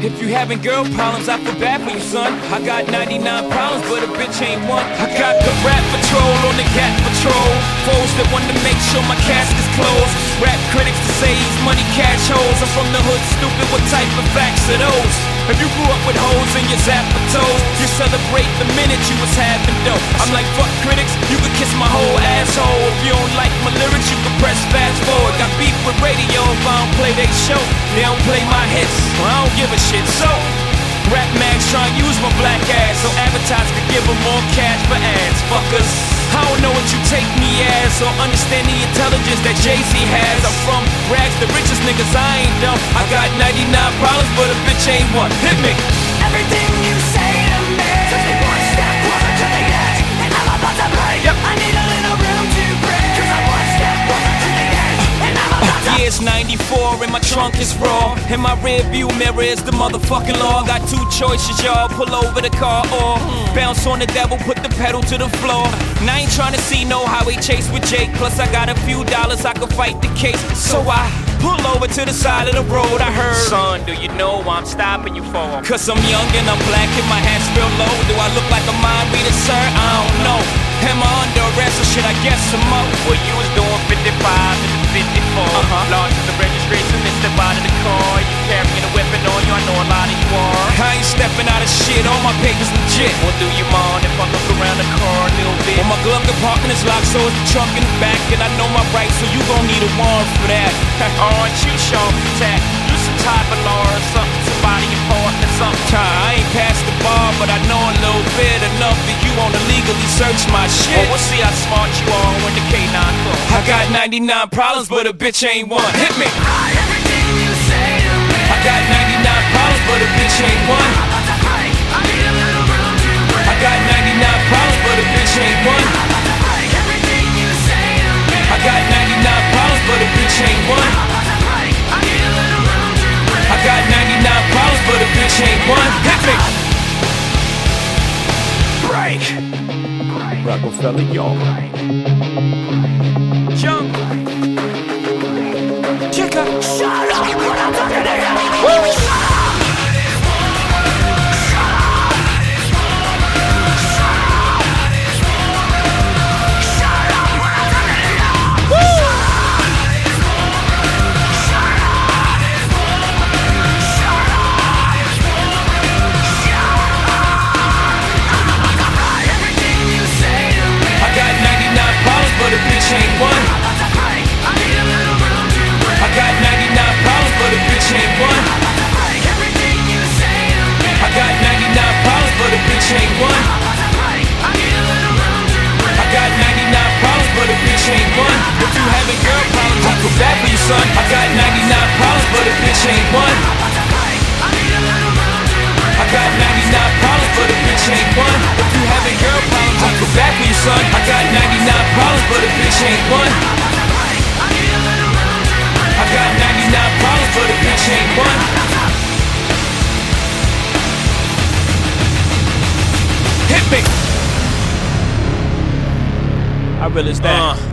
If you having girl problems, I feel bad for you, son. I got 99 problems, but a bitch ain't one. I got the rap patrol on the cat patrol. Foes that want to make sure my casket's closed. Rap critics to say he's money cash holes. I'm from the hood, stupid, what type of facts are those? If you grew up with hoes in your zapper toes, you celebrate the minute you was having dope. I'm like, fuck critics, you could kiss my whole asshole. If you don't like my lyrics, you can press fast forward. Got beef with radio if I don't play they show. They don't play my hits, well, I don't give a shit. So, rap mags try and use my black ass so advertisers could give them more cash for ads. Fuckers, I don't know what you take me as or understand the intelligence that Jay-Z has. I'm from rags, the richest niggas, I ain't dumb. I got 99 problems, but a bitch ain't one. Hit me. Everything you say to me takes me one step closer to the edge, and I'm about to break. Yep. I need a little room to breathe, 'cause I'm one step closer to the edge, and I'm about to Yeah, it's 94 and my trunk is raw. In my rear view mirror is the motherfucking law. Got two choices, y'all. Pull over the car or bounce on the devil, put the pedal to the floor. And I ain't trying to see no highway chase with Jake. Plus I got a few dollars, I could fight the case. So I pull over to the side of the road. I heard, son, do you know why I'm stopping you for? 'Cause I'm young and I'm black and my hat's real low. Do I look like a mind reader, sir? I don't know. Am I under arrest or should I guess some more? Well, you was doing 55 and 54. Lost the registration and step out of the car. You carrying a weapon on you, I know a lot of you are. I ain't stepping out of shit, all my papers legit. Well, do you mind if I look around the car a little bit? Well, my glove compartment is locked, so it's the trunk in the back. And I know my rights, so you gon' need a warrant for that. Aren't you sharp attack? You some type of law or something, somebody important or something. I ain't past the bar, but I know a little bit enough that you wanna legally search my shit. Well, we'll see how smart you are when the K9 comes. I got 99 problems, but a bitch ain't one. Hit me. everything you say to me. I got 99 problems, but a bitch ain't one. I'm about to break. I need a little room to breathe. I got 99 problems, but a bitch ain't one. I'm about to break. Everything you say to me. I got 99 problems, but a bitch ain't one. I'm about to break. I need a little room to breathe. I got 99 problems, but a bitch ain't one. Hit me. Break. Rockefeller, y'all. Jump. Chica. Shut up when I'm talking to you. Shut up. But a bitch ain't one. I need a little room to breathe. I got 99 problems, but a bitch ain't one. Everything you say to me. I got 99 problems, but a bitch ain't one. I need a little room to breathe. I got 99 problems, but a bitch ain't one. If you having girl problems, I feel bad for you, son. I got 99 problems, but a bitch ain't one. I need a little room to breathe. I got 99 problems, but a bitch ain't one. If you having girl problems, I feel bad for you, son. I got 99 problems, but a bitch ain't one. I need a little room to breathe. I got 99 problems, but a bitch ain't one. Hit me. I realize that.